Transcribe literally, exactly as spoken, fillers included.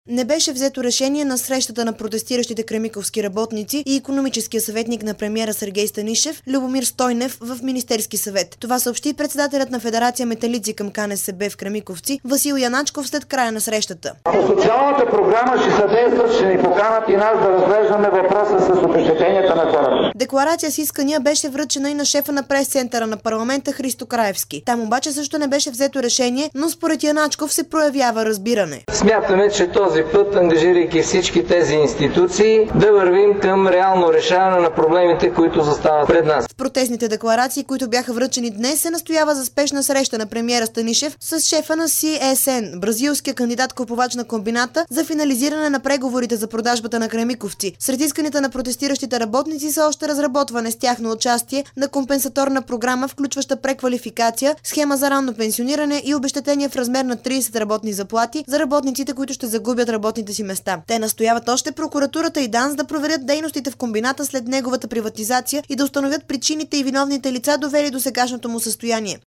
Не беше взето решение на срещата на протестиращите кремиковски работници и икономическия съветник на премиера Сергей Станишев, Любомир Стойнев, в Министерски съвет. Това съобщи председателят на Федерация металици към КНСБ в Кремиковци Васил Яначков след края на срещата. По социалната програма ще съдействат, ще ни поканат и нас да разглеждаме въпроса с обезщетенията на хората. Декларация с искания беше връчена и на шефа на прес-центъра на парламента Христо Краевски. Там обаче също не беше взето решение, но според Яначков се проявява разбиране. Смятаме, че този път, ангажирайки всички тези институции, да вървим към реално решаване на проблемите, които застават пред нас. В протестните декларации, които бяха връчени днес, се настоява за спешна среща на премиера Станишев с шефа на Си Ес Ен, бразилския кандидат-купувач на комбината, за финализиране на преговорите за продажбата на Кремиковци. Сред исканията на протестиращите работници са още разработване с тяхно участие на компенсаторна програма, включваща преквалификация, схема за ранно пенсиониране и обезщетение в размер на трийсет работни заплати за работниците, които ще загубят работните си места. Те настояват още прокуратурата и ДАНС да проверят дейностите в комбината след неговата приватизация и да установят причините и виновните лица, довели до сегашното му състояние.